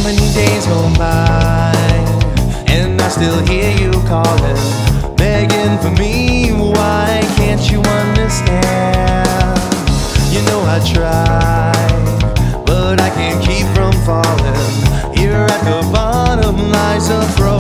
many days go by, and I still hear you calling, begging for me. Why can't you understand? You know I try, but I can't keep from falling. Here at the bottom lies a broken